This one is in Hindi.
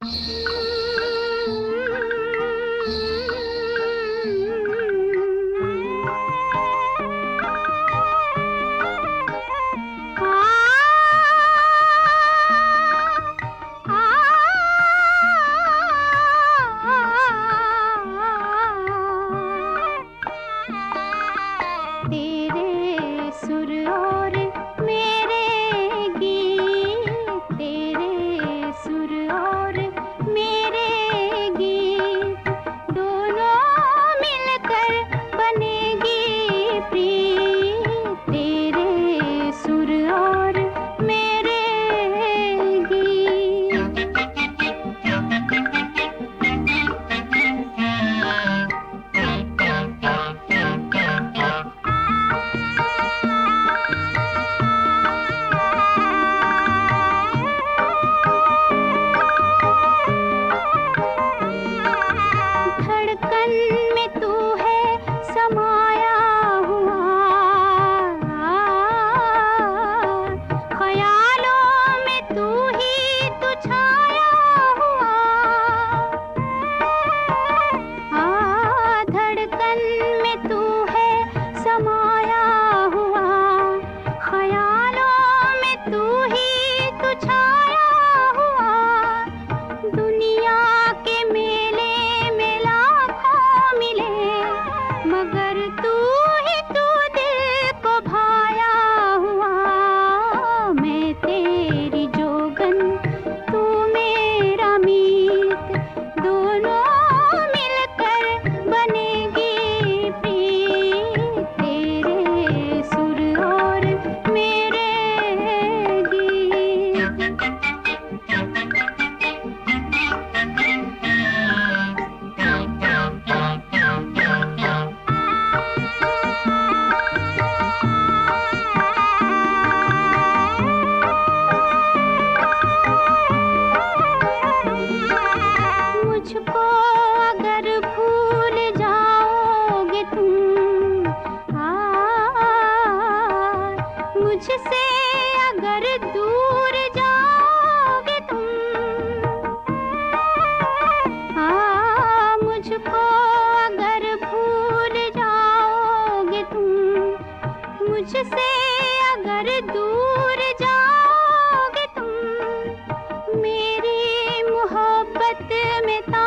तेरे सुर और मेरे गीत, तेरे सुर और मेरे गीत, दोनों मिलकर बनेगी प्रीत। तेरे सुर और मेरे गीत। धड़कन में तू है समाया हुआ, ख्यालों में तू ही तो छाया हुआ। धड़कन में तू है समाया हुआ, ख्यालों में तू ही तो छाया हुआ। दुनिया के मेले में लाखों मिले, मगर तू ही तू दिल को भाया हुआ। मैं तेरी जोगन, तू मेरा मीत, दोनों मिलकर बनेगी प्रीत। तेरे सुर और मेरे गीत। मुझको अगर भूल जाओगे तुम, मुझसे अगर दूर जाओगे तुम, मुझको अगर भूल जाओगे तुम, मुझसे अगर दूर जाओगे तुम, मेरी मोहब्बत में